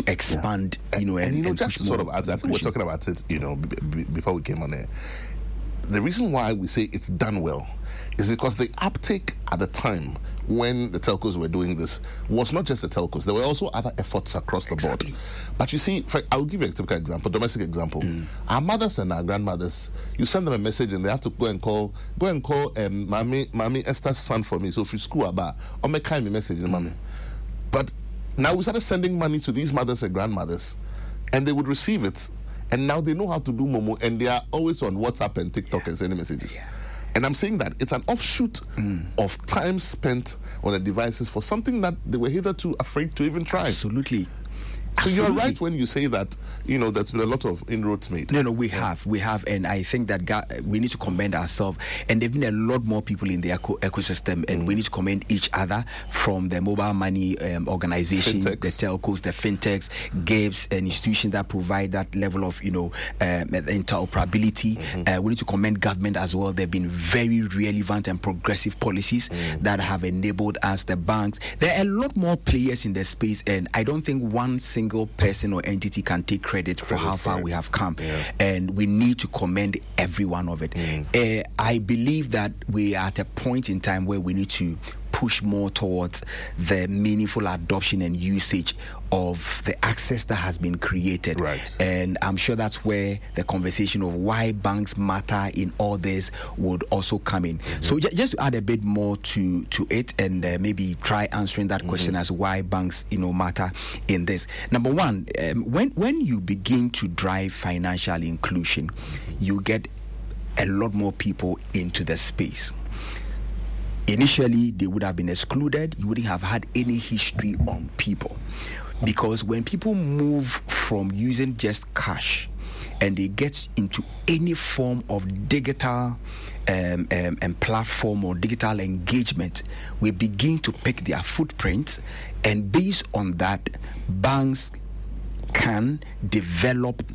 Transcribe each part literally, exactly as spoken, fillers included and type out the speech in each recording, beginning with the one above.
to expand, yeah. you know, and, and, and you know, and just to sort of, I think we're talking about it, you know, b- b- before we came on air. The reason why we say it's done well is because the uptake at the time when the telcos were doing this was not just the telcos. There were also other efforts across the exactly. board. But you see, for, I'll give you a typical example, domestic example. Mm. Our mothers and our grandmothers, you send them a message and they have to go and call, go and call um, Mami, Mami Esther's son for me. So if you school about, or make kind of message, mm. Mami. But now we started sending money to these mothers and grandmothers, and they would receive it. And now they know how to do Momo, and they are always on WhatsApp and TikTok yeah. and sending messages. Yeah. And I'm saying that it's an offshoot mm. of time spent on the devices for something that they were hitherto afraid to even try. Absolutely. So Absolutely. you're right when you say that, you know, there's been a lot of inroads made. No, no, we yeah. have, we have, and I think that God, we need to commend ourselves. And there've been a lot more people in the eco- ecosystem, and mm. we need to commend each other, from the mobile money um, organizations, fintechs. the telcos, the fintechs, gives, and institutions that provide that level of, you know, um, interoperability. Mm-hmm. Uh, we need to commend government as well. There've been very relevant and progressive policies mm. that have enabled us, the banks. There are a lot more players in the space, and I don't think one single single person or entity can take credit for credit how far we have come, yeah. and we need to commend every one of it. Mm. Uh, I believe that we are at a point in time where we need to push more towards the meaningful adoption and usage of the access that has been created. Right. And I'm sure that's where the conversation of why banks matter in all this would also come in. Mm-hmm. So j- just to add a bit more to, to it, and uh, maybe try answering that mm-hmm. question as why banks, you know, matter in this. Number one, um, when, when you begin to drive financial inclusion, you get a lot more people into the space. Initially, they would have been excluded. You wouldn't have had any history on people. Because when people move from using just cash and they get into any form of digital um, um, and platform or digital engagement, we begin to pick their footprints, and based on that, banks can develop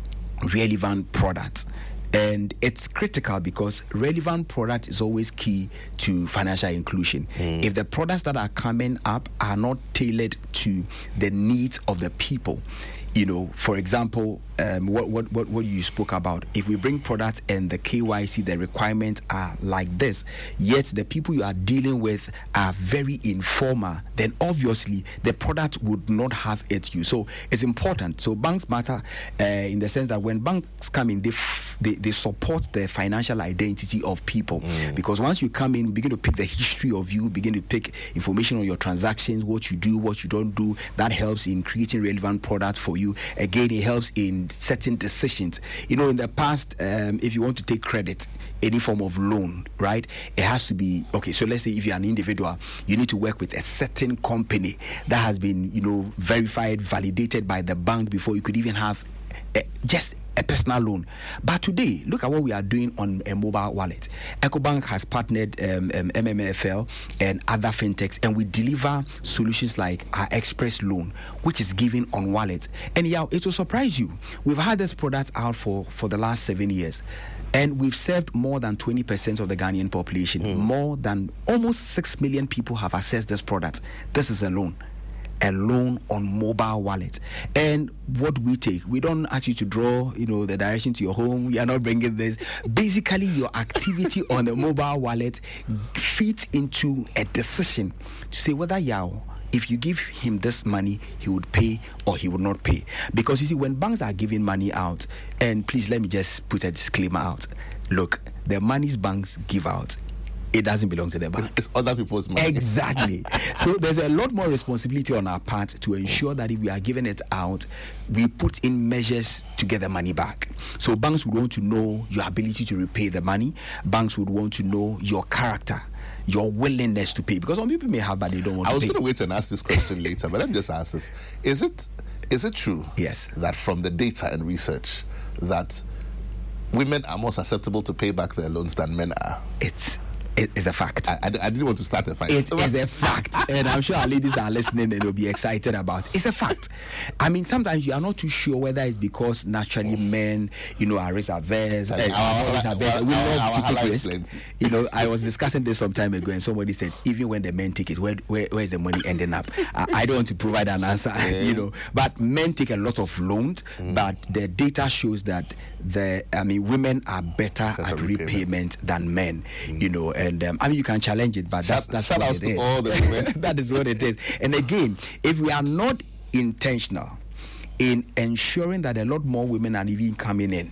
relevant products. And it's critical because relevant product is always key to financial inclusion. Mm. If the products that are coming up are not tailored to the needs of the people, you know, for example, um, what, what what what you spoke about, if we bring products and the K Y C, the requirements are like this, yet the people you are dealing with are very informal, then obviously the product would not have its use. So it's important. So banks matter uh, in the sense that when banks come in, they, f- they they support the financial identity of people. Mm. Because once you come in, we begin to pick the history of you, begin to pick information on your transactions, what you do, what you don't do. That helps in creating relevant products for you. Again, it helps in certain decisions. You know, in the past, um, if you want to take credit, any form of loan, right, it has to be, okay, so let's say if you're an individual, you need to work with a certain company that has been, you know, verified, validated by the bank before you could even have a, just a personal loan. But today, look at what we are doing on a mobile wallet. EcoBank has partnered um, um, M M F L and other fintechs, and we deliver solutions like our Express Loan, which is given on wallets. And yeah, it will surprise you. We've had this product out for, for the last seven years. And we've served more than twenty percent of the Ghanaian population. Mm. More than almost six million people have accessed this product. This is a loan. A loan on mobile wallet. And what we take, we don't ask you to draw, you know, the direction to your home. We are not bringing this. Basically, your activity on the mobile wallet fits into a decision to say whether Yao, if you give him this money, he would pay or he would not pay. Because you see, when banks are giving money out, and please let me just put a disclaimer out. Look, the monies banks give out, it doesn't belong to the bank. It's other people's money. Exactly. So there's a lot more responsibility on our part to ensure that if we are giving it out, we put in measures to get the money back. So banks would want to know your ability to repay the money. Banks would want to know your character, your willingness to pay. Because some people may have, but they don't want I to pay. I was going to wait and ask this question later, but let me just ask this. Is it is it true yes. that from the data and research that women are more susceptible to pay back their loans than men are? It's It, it's a fact. I, I, I didn't want to start a fight. It is a fact. And I'm sure our ladies are listening and they'll be excited about it. It's a fact. I mean, sometimes you are not too sure whether it's because naturally men, you know, are risk averse. Uh, our, risk averse. We our, love our, to take our risks. You know, I was discussing this some time ago and somebody said, even when the men take it, where, where, where is the money ending up? I, I don't want to provide an answer, yeah. you know. But men take a lot of loans, mm. but the data shows that the, I mean, women are better That's at repayment than men, mm. you know. And um, I mean, you can challenge it, but that's, that's shout what outs it to is. all the women. That is what it is. And again, if we are not intentional in ensuring that a lot more women are even coming in,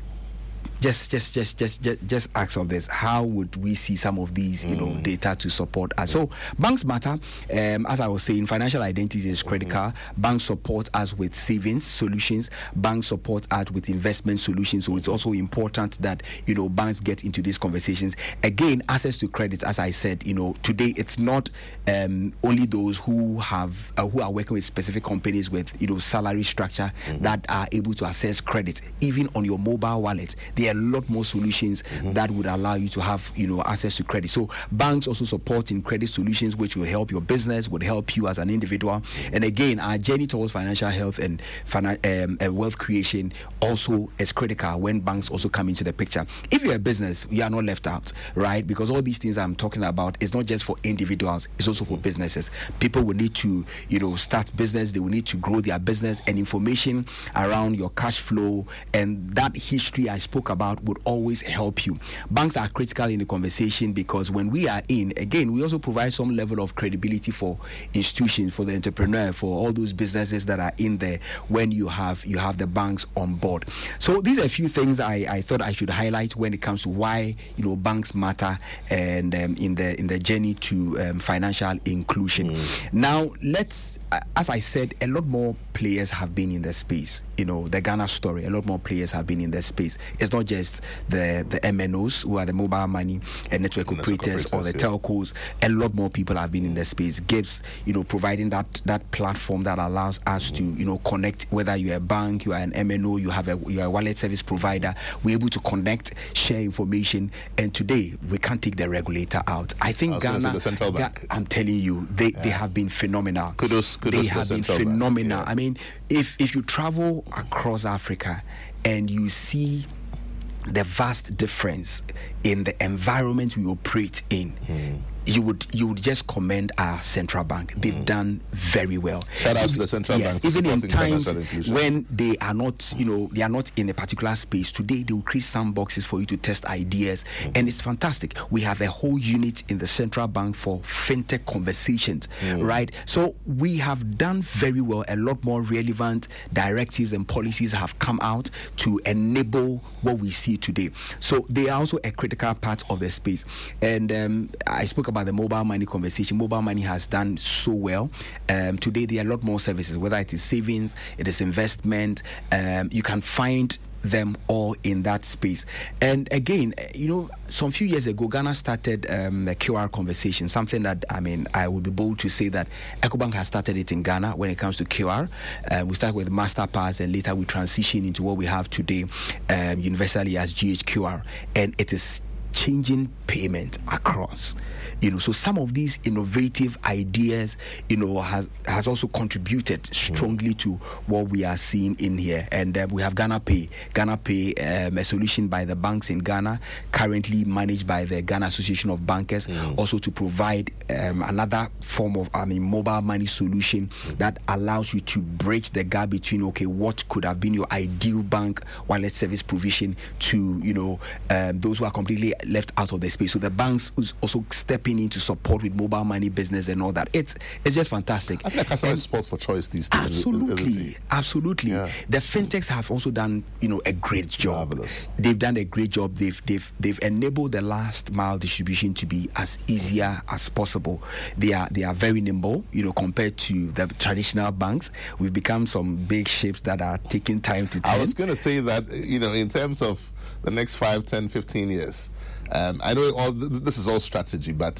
Just, just, just, just, just, just ask of this. How would we see some of these, you know, mm. data to support us? So, banks matter. Um, as I was saying, financial identity is critical. Mm-hmm. Banks support us with savings solutions. Banks support us with investment solutions. So, it's also important that, you know, banks get into these conversations. Again, access to credit, as I said, you know, today it's not um, only those who have, uh, who are working with specific companies with, you know, salary structure mm-hmm. that are able to access credit. Even on your mobile wallet, they a lot more solutions mm-hmm. that would allow you to have, you know, access to credit. So banks also supporting credit solutions, which will help your business, would help you as an individual. Mm-hmm. And again, our journey towards financial health and finan- um, uh, wealth creation also is critical when banks also come into the picture. If you're a business, you are not left out, right? Because all these things I'm talking about is not just for individuals, it's also for mm-hmm. businesses. People will need to, you know, start business, they will need to grow their business, and information around your cash flow and that history I spoke about About would always help you. Banks are critical in the conversation because when we are in, again, we also provide some level of credibility for institutions, for the entrepreneur, for all those businesses that are in there when you have you have the banks on board. So these are a few things I, I thought I should highlight when it comes to why, you know, banks matter and um, in the in the journey to um, financial inclusion. Mm. Now, let's, as I said, a lot more players have been in the space. You know, the Ghana story, a lot more players have been in the space. It's not just the, the M N Os who are the mobile money and network operators, or the yeah. telcos. A lot more people have been in the space. Gives, you know, providing that that platform that allows us mm-hmm. to, you know, connect, whether you're a bank, you are an M N O, you have a you're a wallet service provider. We're able to connect, share information, and today we can't take the regulator out. I think I Ghana, the central bank. I'm telling you, they, yeah. they have been phenomenal. Kudos, kudos they have been phenomenal. Yeah. I mean, if if you travel across Africa and you see the vast difference in the environment we operate in, mm. you would you would just commend our central bank. They've mm. done very well. Shout out to the central yes, bank. Even in times when they are not, you know, they are not in a particular space. Today they will create sandboxes for you to test ideas, mm. and it's fantastic. We have a whole unit in the central bank for fintech conversations, mm. right? So we have done very well. A lot more relevant directives and policies have come out to enable what we see today. So they are also a critical part of the space. And um, I spoke about the mobile money conversation. Mobile money has done so well. Um, today there are a lot more services, whether it is savings, it is investment. Um, you can find them all in that space. And again, you know, some few years ago, Ghana started um, a Q R conversation, something that, I mean, I would be bold to say that EcoBank has started it in Ghana when it comes to Q R. Uh, we started with MasterPass, and later we transition into what we have today, um, universally as G H Q R. And it is changing payment across. You know, so some of these innovative ideas, you know, has has also contributed strongly mm. to what we are seeing in here. And uh, we have Ghana Pay. Ghana Pay, um, a solution by the banks in Ghana, currently managed by the Ghana Association of Bankers, mm. also to provide um, another form of, I mean, mobile money solution mm. that allows you to bridge the gap between, okay, what could have been your ideal bank wallet service provision to, you know, um, those who are completely left out of the space. So the banks is also stepping in to support with mobile money business and all that. It's it's just fantastic. I think like customer sport for choice these days. Absolutely, absolutely. Yeah. The fintechs have also done, you know, a great job. Marvelous. They've done a great job. They've they've they've enabled the last mile distribution to be as easier as possible. They are they are very nimble, you know, compared to the traditional banks. We've become some big ships that are taking time to turn. I was going to say that, you know, in terms of the next five, ten, fifteen years, Um, I know all th- this is all strategy, but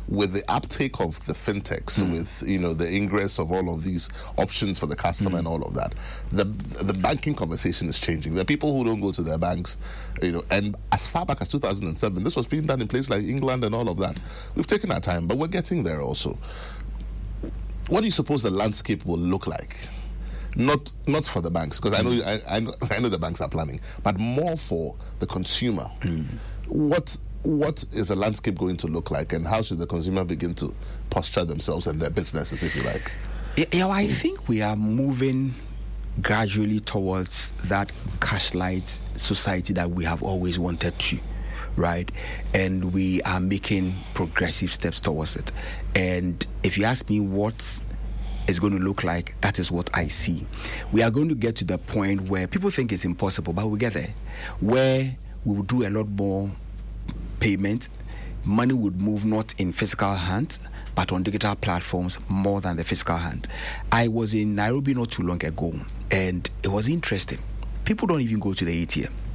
with the uptake of the fintechs, mm. with you know the ingress of all of these options for the customer mm. and all of that, the the banking conversation is changing. There are people who don't go to their banks, you know, and as far back as two thousand seven, this was being done in places like England and all of that. We've taken our time, but we're getting there also. What do you suppose the landscape will look like? Not not for the banks, because I know I, I know I know the banks are planning, but more for the consumer. Mm. What what is the landscape going to look like, and how should the consumer begin to posture themselves and their businesses, if you like? Yeah, yeah I think we are moving gradually towards that cash light society that we have always wanted to, right? And we are making progressive steps towards it. And if you ask me what is going to look like, that is what I see. We are going to get to the point where people think it's impossible, but we'll get there, where we will do a lot more payment. Money would move not in physical hands, but on digital platforms more than the physical hand. I was in Nairobi not too long ago, and it was interesting. People don't even go to the A T M.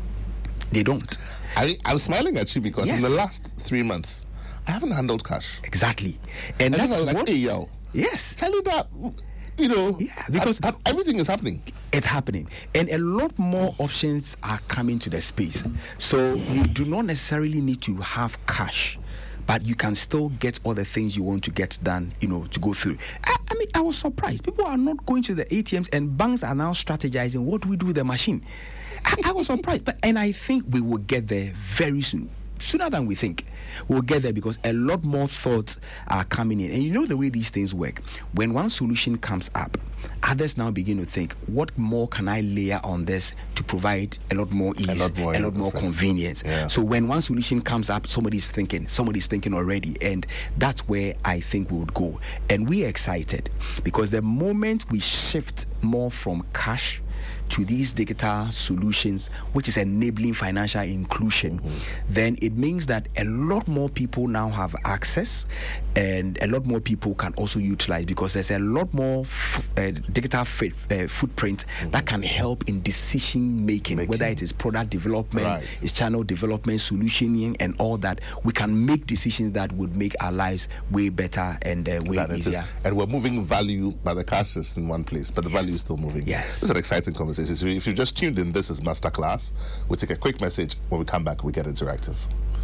They don't. I, I'm smiling at you because yes. in the last three months, I haven't handled cash. Exactly. And, and that's like, what... Hey, yo. Yes. Tell you that, you know, yeah, because I, I, everything is happening. It's happening. And a lot more options are coming to the space. So you do not necessarily need to have cash, but you can still get all the things you want to get done, you know, to go through. I, I mean, I was surprised. People are not going to the A T Ms, and banks are now strategizing what do we do with the machine. I, I was surprised. But, and I think we will get there very soon. Sooner than we think. We'll get there because a lot more thoughts are coming in. And you know the way these things work. When one solution comes up, others now begin to think, what more can I layer on this to provide a lot more ease, a lot more, a lot more convenience? Yeah. So when one solution comes up, somebody's thinking, somebody's thinking already. And that's where I think we would go. And we're excited because the moment we shift more from cash to these digital solutions, which is enabling financial inclusion, mm-hmm. then it means that a lot more people now have access, and a lot more people can also utilize, because there's a lot more f- uh, digital f- uh, footprint mm-hmm. that can help in decision making, making, whether it is product development, right. it's channel development, solutioning, and all that. We can make decisions that would make our lives way better and uh, way that easier. And we're moving value, by the cash is in one place, but the yes. value is still moving. Yes. This is an exciting conversation. So if you just tuned in, this is Masterclass. We'll take a quick message. When we come back, we get interactive.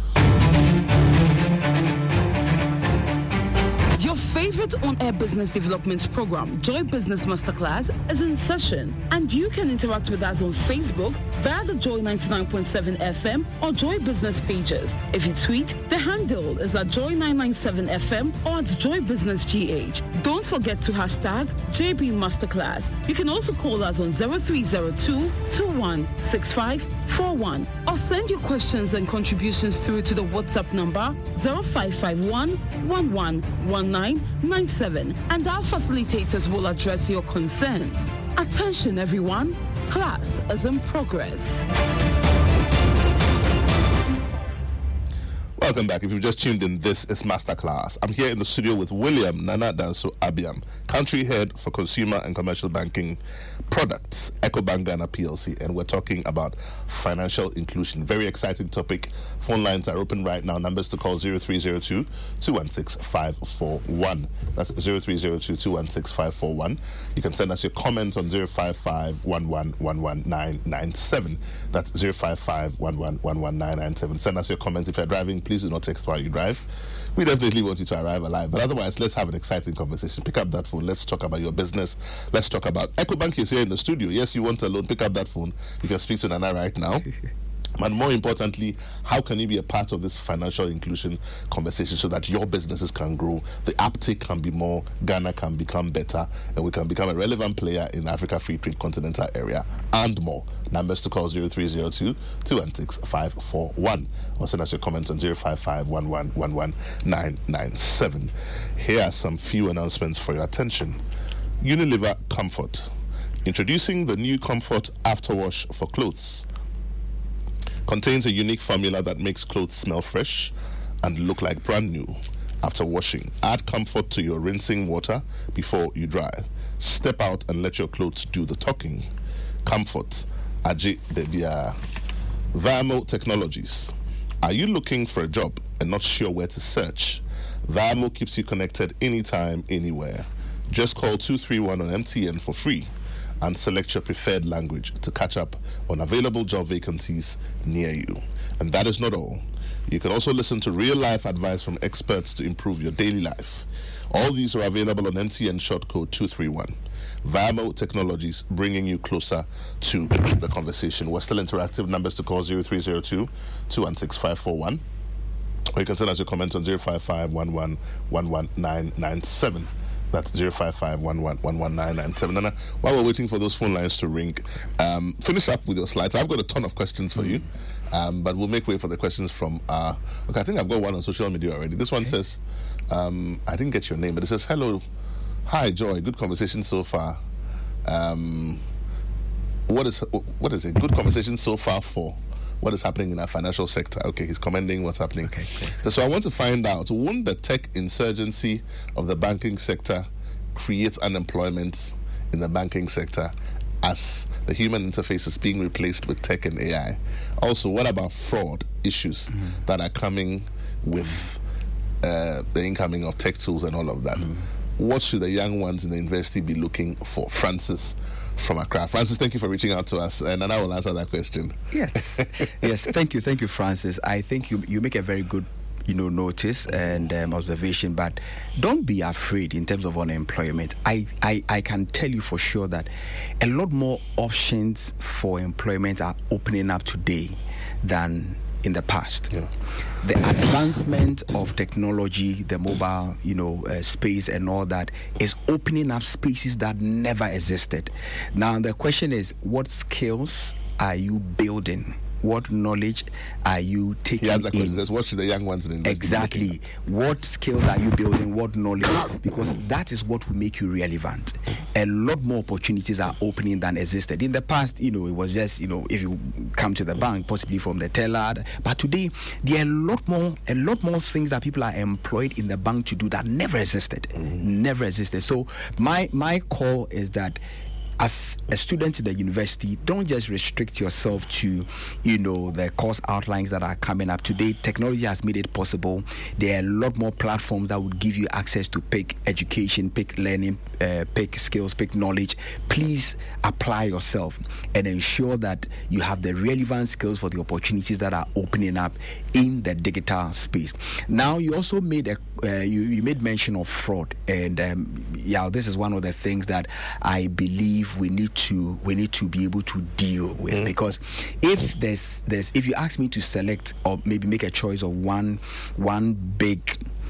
Your favorite on-air business development program, Joy Business Masterclass, is in session, and you can interact with us on Facebook via the Joy ninety-nine point seven F M or Joy Business pages. If you tweet, the handle is at Joy nine ninety-seven F M or at Joy Business G H. Don't forget to hashtag J B Masterclass. You can also call us on zero three zero two, two one six five four one or send your questions and contributions through to the WhatsApp number zero five five one, one one one nine nine seven, and our facilitators will address your concerns. Attention everyone, class is in progress. Welcome back. If you've just tuned in, this is Masterclass. I'm here in the studio with William Nana Danso Abiam, Country Head for Consumer and Commercial Banking Products, EcoBank Ghana P L C, and we're talking about financial inclusion. Very exciting topic. Phone lines are open right now. Numbers to call zero three zero two, two one six five four one. That's zero three zero two, two one six five four one. You can send us your comments on zero five five one one one one nine nine seven. That's zero five five one one one one nine nine seven. Send us your comments. If you're driving, please do not text while you drive. We definitely want you to arrive alive. But otherwise, let's have an exciting conversation. Pick up that phone. Let's talk about your business. Let's talk about EcoBank is here in the studio. Yes, you want a loan. Pick up that phone. You can speak to Nana right now. And more importantly, how can you be a part of this financial inclusion conversation so that your businesses can grow, the uptake can be more, Ghana can become better, and we can become a relevant player in the Africa Free Trade Continental area and more. Numbers to call zero three zero two, two one six five four one or send us your comments on zero five five one one one one nine nine seven. Here are some few announcements for your attention. Unilever Comfort. Introducing the new Comfort Afterwash for clothes. Contains a unique formula that makes clothes smell fresh and look like brand new after washing. Add comfort to your rinsing water before you dry. Step out and let your clothes do the talking. Comfort. Aji Debia. Vamo Technologies. Are you looking for a job and not sure where to search? Vamo keeps you connected anytime, anywhere. Just call two three one on M T N for free and select your preferred language to catch up on available job vacancies near you. And that is not all. You can also listen to real-life advice from experts to improve your daily life. All these are available on M T N short code two three one. Vamo Technologies, bringing you closer to the conversation. We're still interactive. Numbers to call zero three zero two, two one six, five four one. Or you can send us your comments on zero five five, one one one one nine nine seven. That's zero five five, one one one one nine nine seven. And uh, while we're waiting for those phone lines to ring, um, finish up with your slides. I've got a ton of questions for you, um, but we'll make way for the questions from... Uh, okay, I think I've got one on social media already. This one okay. says, um, I didn't get your name, but it says, hello, hi, Joy, good conversation so far. Um, what is what is it? Good conversation so far for what is happening in our financial sector. Okay, he's commending what's happening. Okay, okay. So, so I want to find out, won't the tech insurgency of the banking sector create unemployment in the banking sector as the human interface is being replaced with tech and A I? Also, what about fraud issues mm-hmm. that are coming with uh, the incoming of tech tools and all of that? Mm-hmm. What should the young ones in the university be looking for? Francis from Accra. Francis, thank you for reaching out to us, and I will answer that question. Yes, yes, thank you, thank you, Francis. I think you you make a very good, you know, notice and um, observation, but don't be afraid in terms of unemployment. I, I I can tell you for sure that a lot more options for employment are opening up today than in the past. Yeah. The advancement of technology, the mobile, you know, uh, space and all that is opening up spaces that never existed. Now, the question is, what skills are you building? What knowledge are you taking He has a question. in? Says, what should the young ones in the Exactly. What skills are you building? What knowledge? Because that is what will make you relevant. A lot more opportunities are opening than existed. In the past, you know, it was just, you know, if you come to the bank, possibly from the teller. But today, there are a lot more, a lot more things that people are employed in the bank to do that never existed. Mm-hmm. Never existed. So my my call is that, as a student in the university, don't just restrict yourself to, you know, the course outlines that are coming up. Today, technology has made it possible. There are a lot more platforms that would give you access to pick education, pick learning, uh, pick skills, pick knowledge. Please apply yourself and ensure that you have the relevant skills for the opportunities that are opening up in the digital space. Now, you also made a uh, you, you made mention of fraud, and um, yeah, this is one of the things that I believe we need to we need to be able to deal with. Mm. Because if there's there's if you ask me to select or maybe make a choice of one one big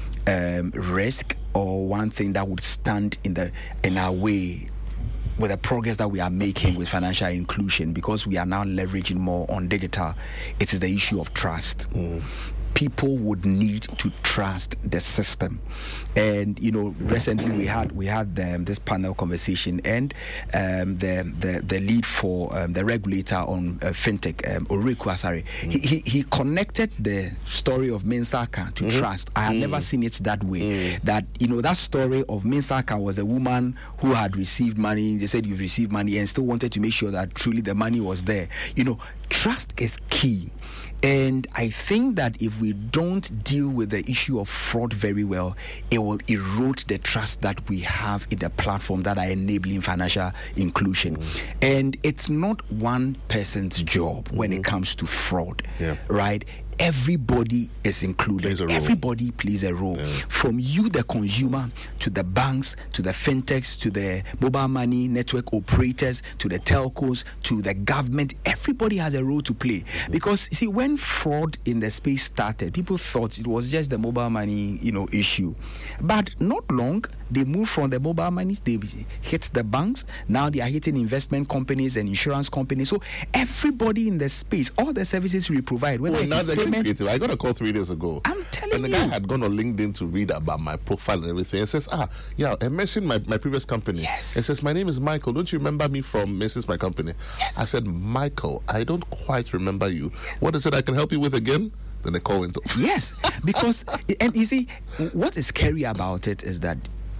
um, risk or one thing that would stand in the in our way with the progress that we are making with financial inclusion, because we are now leveraging more on digital, it is the issue of trust. Mm. People would need to trust the system, and you know, recently we had we had um, this panel conversation, and um, the, the the lead for um, the regulator on uh, fintech, um, Oriku Asare, mm. he, he he connected the story of Mensaka to mm-hmm. trust. I have mm. never seen it that way. Mm. That you know, that story of Mensaka was a woman who had received money. They said you've received money, and still wanted to make sure that truly the money was there. You know, trust is key. And I think that if we don't deal with the issue of fraud very well, it will erode the trust that we have in the platform that are enabling financial inclusion. Mm. And it's not one person's job mm-hmm. when it comes to fraud, yeah. right? Everybody is included. Everybody plays a role. Yeah. From you, the consumer, to the banks, to the fintechs, to the mobile money network operators, to the telcos, to the government. Everybody has a role to play. Mm-hmm. Because, see, when fraud in the space started, people thought it was just the mobile money, you know, issue. But not long, they moved from the mobile money, they hit the banks. Now they are hitting investment companies and insurance companies. So everybody in the space, all the services we provide, whether well, it is creative. I got a call three days ago. I'm telling and the you. guy had gone on LinkedIn to read about my profile and everything. And says, ah, yeah, I mentioned my, my previous company. Yes. And says, my name is Michael. Don't you remember me from Missus My company? Yes. I said, Michael, I don't quite remember you. What is it I can help you with again? Then the call went off. Yes, because, and you see, what is scary about it is that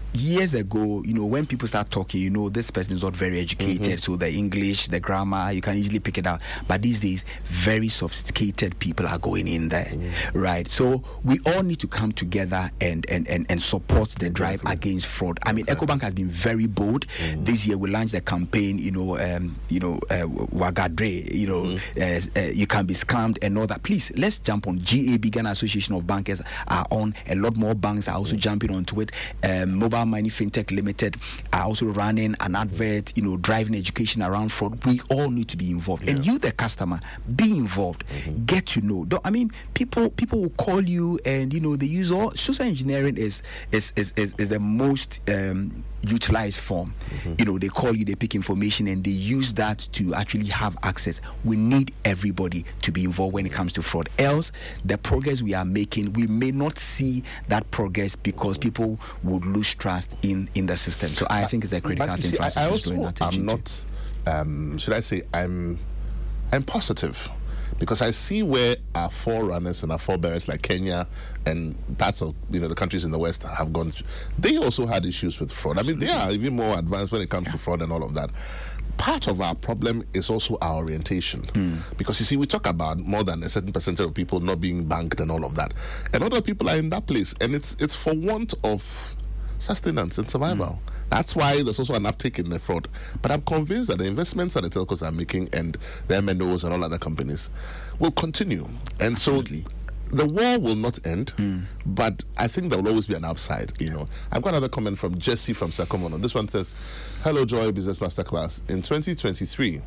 years ago, you know, when people start talking, you know, this person is not very educated, mm-hmm. so the English, the grammar, you can easily pick it out. But these days, very sophisticated people are going in there, mm-hmm. right? So we all need to come together and and and, and support the drive exactly. against fraud. I mean, exactly. EcoBank has been very bold. Mm-hmm. This year, we launched a campaign, you know, um, you know, uh, Wagadre, you know, mm-hmm. uh, uh, you can be scammed and all that. Please, let's jump on. G A B, Ghana Association of Bankers, are on. A lot more banks are also mm-hmm. jumping onto it. Um, Mobile Money Fintech Limited are also running an advert, you know, driving education around fraud. We all need to be involved. Yeah. And you, the customer, be involved. Mm-hmm. Get to know. Don't, I mean, people people will call you and, you know, they use all. Social engineering is is is, is, is the most um, utilized form. Mm-hmm. You know, they call you, they pick information, and they use that to actually have access. We need everybody to be involved when it comes to fraud. Else, the progress we are making, we may not see that progress because people would lose trust in, in the system. So I think it's a critical thing see, for us I, I to also, draw attention I'm not, um, should I say, I'm, I'm positive. Because I see where our forerunners and our forebearers like Kenya and parts of, you know, the countries in the West have gone through. They also had issues with fraud. I mean, they are even more advanced when it comes yeah. to fraud and all of that. Part of our problem is also our orientation. Mm. Because, you see, we talk about more than a certain percentage of people not being banked and all of that. And other people are in that place. And it's it's for want of sustenance and survival. Mm. That's why there's also an uptick in the fraud. But I'm convinced that the investments that the telcos are making and the M N Os and all other companies will continue. And Absolutely. so the war will not end, mm. but I think there will always be an upside, you know. I've got another comment from Jesse from Sakomono. This one says, hello, Joy Business Masterclass. In twenty twenty-three,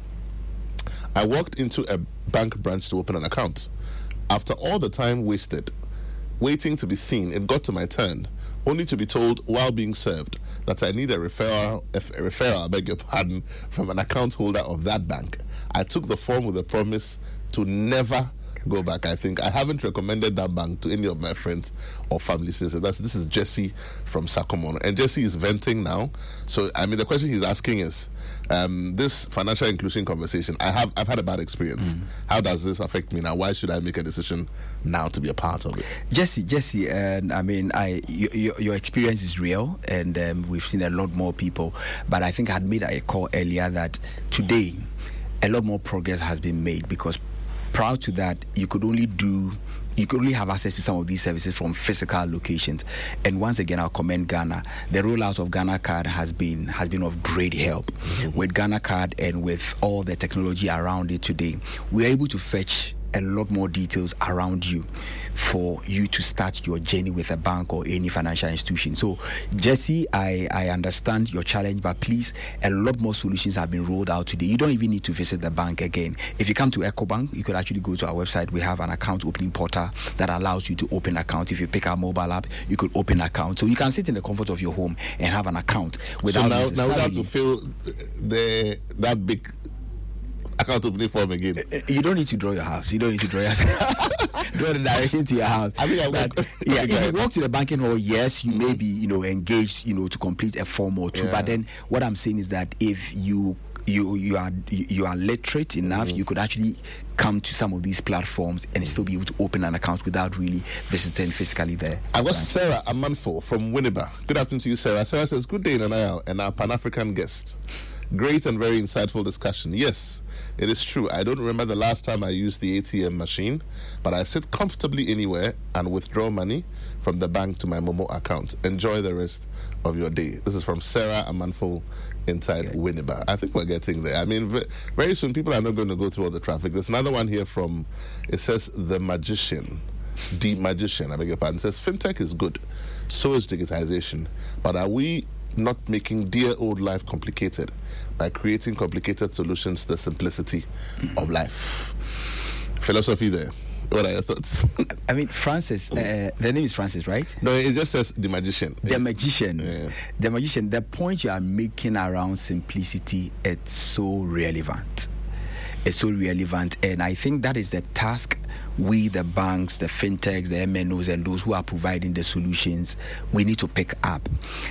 I walked into a bank branch to open an account. After all the time wasted, waiting to be seen, it got to my turn, only to be told while being served that I need a referral, a referral, I beg your pardon, from an account holder of that bank. I took the form with a promise to never go back. I think I haven't recommended that bank to any of my friends or family since. That's this is Jesse from Sakomono, and Jesse is venting now. So I mean, the question he's asking is, um, this financial inclusion conversation. I have I've had a bad experience. Mm-hmm. How does this affect me now? Why should I make a decision now to be a part of it? Jesse, Jesse, and I mean, I your, your experience is real, and um, we've seen a lot more people. But I think I had made a call earlier that today a lot more progress has been made, because prior to that, you could only do, you could only have access to some of these services from physical locations. And once again, I'll commend Ghana. The rollout of Ghana Card has been has been of great help. Mm-hmm. With Ghana Card and with all the technology around it today, we're able to fetch a lot more details around you for you to start your journey with a bank or any financial institution. So, Jesse, I, I understand your challenge, but please, a lot more solutions have been rolled out today. You don't even need to visit the bank again. If you come to EcoBank, you could actually go to our website. We have an account opening portal that allows you to open account. If you pick our mobile app, you could open an account. So you can sit in the comfort of your home and have an account without so now, now we have to fill the that big account opening form again. You don't need to draw your house. You don't need to draw your house. Draw the direction to your house. I think but, yeah, if you walk to the banking hall, yes, you mm-hmm. may be, you know, engaged, you know, to complete a form or two. Yeah. But then what I'm saying is that if you you you are you are literate enough, mm-hmm. you could actually come to some of these platforms and still be able to open an account without really visiting physically there. I got Sarah Amanfo from Winneba. Good afternoon to you, Sarah. Sarah says, good day, Nana, and our Pan-African guest. Great and very insightful discussion. Yes, it is true. I don't remember the last time I used the A T M machine, but I sit comfortably anywhere and withdraw money from the bank to my Momo account. Enjoy the rest of your day. This is from Sarah Amanfo inside okay. Winneba. I think we're getting there. I mean, very soon people are not going to go through all the traffic. There's another one here from, it says, The Magician. The Magician, I beg your pardon. It says, fintech is good. So is digitization. But are we not making dear old life complicated by creating complicated solutions to the simplicity mm-hmm. of life? Philosophy there. What are your thoughts? I mean, Francis, uh, the name is Francis, right? No, it just says The Magician. The Magician. Yeah. The Magician. The point you are making around simplicity, it's so relevant. It's so relevant. And I think that is the task we, the banks, the fintechs, the M N Os, and those who are providing the solutions, we need to pick up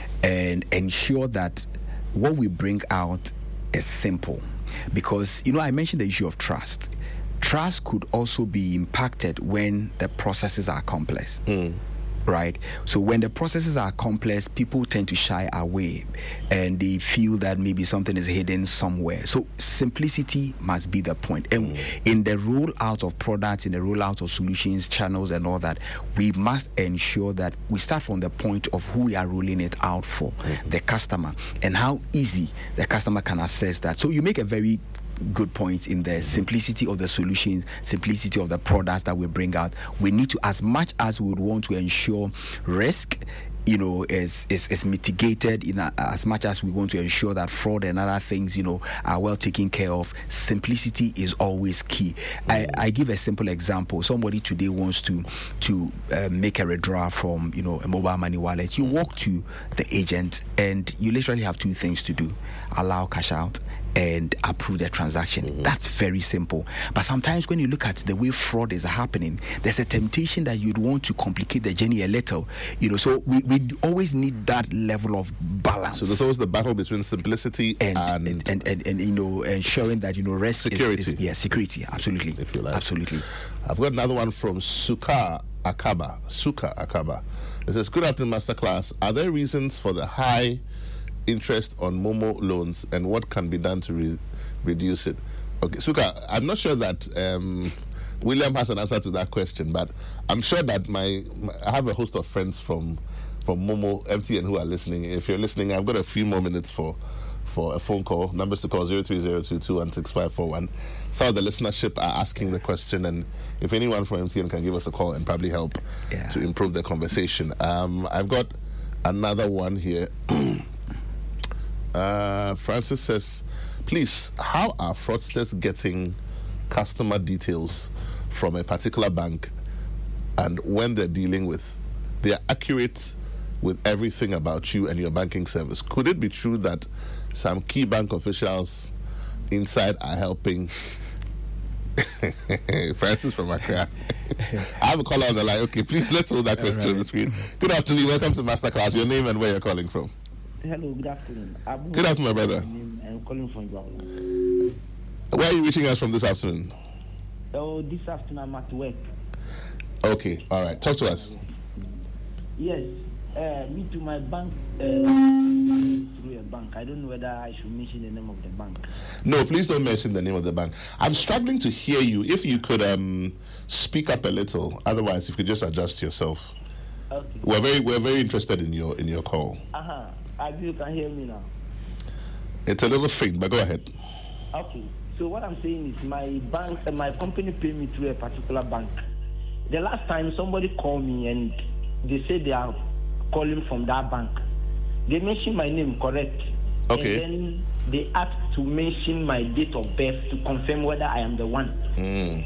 and ensure that what we bring out is simple. Because, you know, I mentioned the issue of trust. Trust could also be impacted when the processes are complex. Mm. right? So when the processes are complex, people tend to shy away and they feel that maybe something is hidden somewhere. So simplicity must be the point. And mm. in the rollout of products, in the rollout of solutions, channels and all that, we must ensure that we start from the point of who we are rolling it out for, mm-hmm. the customer, and how easy the customer can access that. So you make a very good points in the simplicity of the solutions, simplicity of the products that we bring out. We need to, as much as we would want to ensure risk, you know, is is, is mitigated, in a, as much as we want to ensure that fraud and other things, you know, are well taken care of. Simplicity is always key. Mm-hmm. I, I give a simple example. Somebody today wants to to uh, make a withdrawal from, you know, a mobile money wallet. You walk to the agent and you literally have two things to do: allow cash out and approve the transaction. Mm-hmm. That's very simple. But sometimes when you look at the way fraud is happening, there's a temptation that you'd want to complicate the journey a little. You know, so we, we always need that level of balance. So there's always the battle between simplicity and and and, and, and, and you know, ensuring that, you know, rest security. Is, is yeah, security. Absolutely. If you like. Absolutely. I've got another one from Suka Akaba. Suka Akaba. It says, good afternoon, Masterclass. Are there reasons for the high interest on Momo loans, and what can be done to re- reduce it? Okay, Suka, I'm not sure that um, William has an answer to that question, but I'm sure that my, my I have a host of friends from from Momo M T N who are listening. If you're listening, I've got a few more minutes for for a phone call. Numbers to call zero three zero two two one six five four one. Some of the listenership are asking the question, and if anyone from M T N can give us a call and probably help yeah. to improve the conversation. Um, I've got another one here. Uh, Francis says, please, how are fraudsters getting customer details from a particular bank, and when they're dealing with, they are accurate with everything about you and your banking service? Could it be true that some key bank officials inside are helping? Francis from Accra. I have a caller on the line. Okay, please, let's hold that question right on the screen. Good afternoon. Welcome to Masterclass. Your name and where you're calling from? Hello, good afternoon. I'm good afternoon, my brother. I'm calling from Guam. Where are you reaching us from this afternoon? Oh, this afternoon I'm at work. Okay, all right. Talk to us. Yes, uh, me to my bank, uh, through a bank. I don't know whether I should mention the name of the bank. No, please don't mention the name of the bank. I'm struggling to hear you. If you could um, speak up a little, otherwise, if you could just adjust yourself. Okay. We're very, we're very interested in your in your call. Uh huh. I you can hear me now. It's a little faint, but go ahead. Okay. So what I'm saying is my bank, uh, my company paid me through a particular bank. The last time somebody called me and they said they are calling from that bank. They mentioned my name correct. Okay. And then they asked to mention my date of birth to confirm whether I am the one. Mm.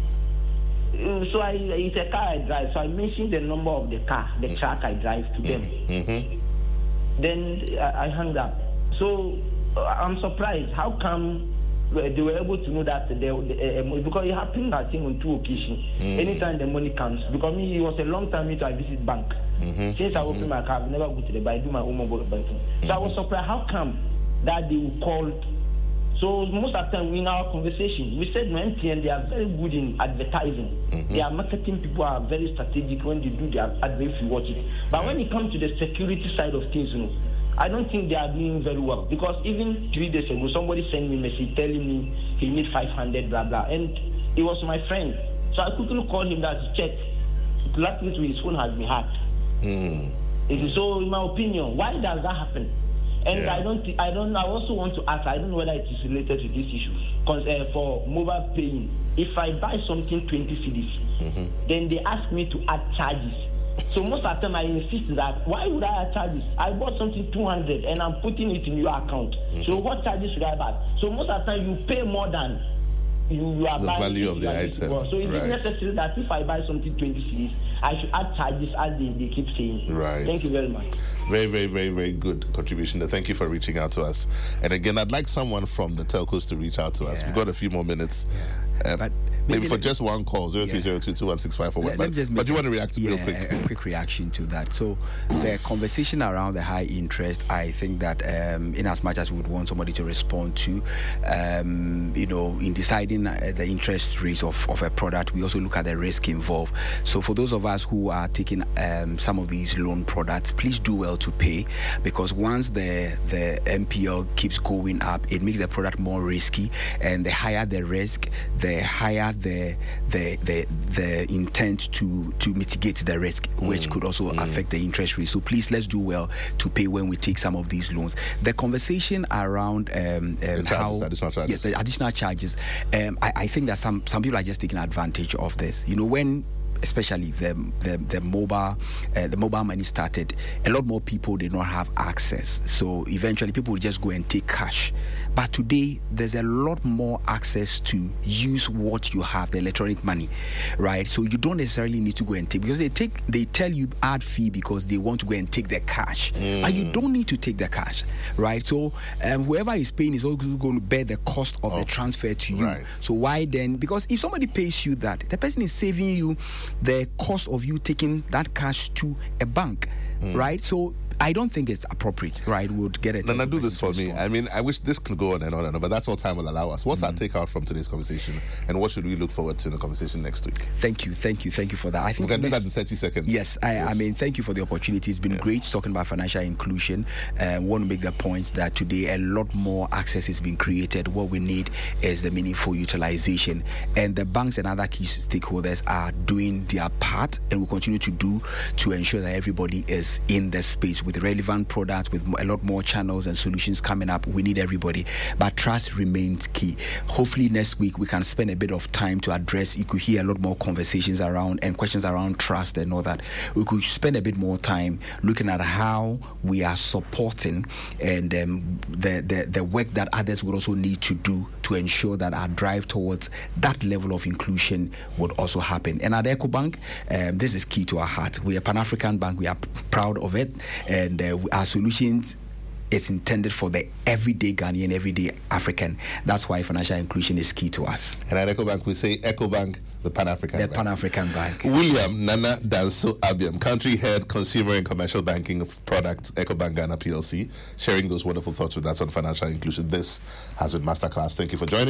Uh, so I, it's a car I drive. So I mentioned the number of the car, the truck I drive to them. Mm-hmm. Then I, I hung up. So uh, I'm surprised. How come uh, they were able to know that? They, they, uh, because it happened, I think, on two occasions. Mm. Anytime the money comes. Because me, it was a long time to I visit bank. Mm-hmm. Since I opened mm-hmm. my car, I never go to the bank. I do my own mobile banking. Mm-hmm. So I was surprised. How come that they would call? So most of the time in our conversation, we said no, M T N, they are very good in advertising. Mm-hmm. Their marketing people are very strategic when they do their advert, if you watch it. But when it comes to the security side of things, you know, I don't think they are doing very well. Because even three days ago, somebody sent me a message telling me he needs five hundred, blah, blah. And it was my friend. So I quickly called him that to check. Luckily, his phone has been hacked. Mm-hmm. So in my opinion, why does that happen? And yeah. I don't, th- I don't, I also want to ask, I don't know whether it is related to this issue. Because uh, for mobile paying, if I buy something twenty cedis, mm-hmm. then they ask me to add charges. So most of the time I insist that, why would I add charges? I bought something two hundred and I'm putting it in your account. Mm-hmm. So what charges should I add? So most of the time you pay more than you, you are the buying. The value of the item. So is right. it necessary that if I buy something twenty cedis, I should add charges as they, they keep saying? Right. Thank you very much. Very, very, very, very good contribution. Thank you for reaching out to us. And again, I'd like someone from the telcos to reach out to us. Yeah. We've got a few more minutes. Yeah. Um, but Maybe for just one call, zero three zero two two one six five four one. But, but you want to react to yeah, real quick? A, a quick reaction to that. So the conversation around the high interest, I think that um, in as much as we would want somebody to respond to, um, you know, in deciding uh, the interest rates of, of a product, we also look at the risk involved. So for those of us who are taking um, some of these loan products, please do well to pay, because once the, the M P L keeps going up, it makes the product more risky, and the higher the risk, the higher the the the, the intent to to mitigate the risk, which mm, could also mm. affect the interest rate. So please, let's do well to pay when we take some of these loans. The conversation around um, um, charges, how additional charges. yes, the additional charges. Um, I, I think that some some people are just taking advantage of this. You know, when especially the the, the mobile uh, the mobile money started, a lot more people did not have access. So eventually, people would just go and take cash. But today, there's a lot more access to use what you have, the electronic money, right? So you don't necessarily need to go and take, because they take they tell you add fee because they want to go and take the cash, mm. and you don't need to take the cash, right? So um, whoever is paying is also going to bear the cost of okay. the transfer to you. Right. So why then? Because if somebody pays you that, the person is saving you the cost of you taking that cash to a bank, mm. right? So I don't think it's appropriate, right? We'll get it. Nana, do this for me. I mean, I wish this could go on and on and on, but that's all time will allow us. What's Mm-hmm. our takeout from today's conversation, and what should we look forward to in the conversation next week? Thank you, thank you, thank you for that. I think we can next, do that in thirty seconds. Yes, I, yes. I mean, thank you for the opportunity. It's been yeah. great talking about financial inclusion. I uh, want to make the point that today a lot more access is being created. What we need is the meaningful utilization, and the banks and other key stakeholders are doing their part, and will continue to do to ensure that everybody is in the space with relevant products, with a lot more channels and solutions coming up. We need everybody, but trust remains key. Hopefully next week we can spend a bit of time to address, you could hear a lot more conversations around and questions around trust and all that. We could spend a bit more time looking at how we are supporting and um, the, the the work that others would also need to do to ensure that our drive towards that level of inclusion would also happen. And at EcoBank, um, this is key to our heart. We are a Pan-African bank. We are p- proud of it, and uh, our solutions is intended for the everyday Ghanaian, everyday African. That's why financial inclusion is key to us. And at EcoBank, we say EcoBank, the Pan-African the Bank. Pan-African Bank. William Nana Danso Abiam, Country Head, Consumer and Commercial Banking Products, EcoBank Ghana P L C, sharing those wonderful thoughts with us on financial inclusion. This has been Masterclass. Thank you for joining.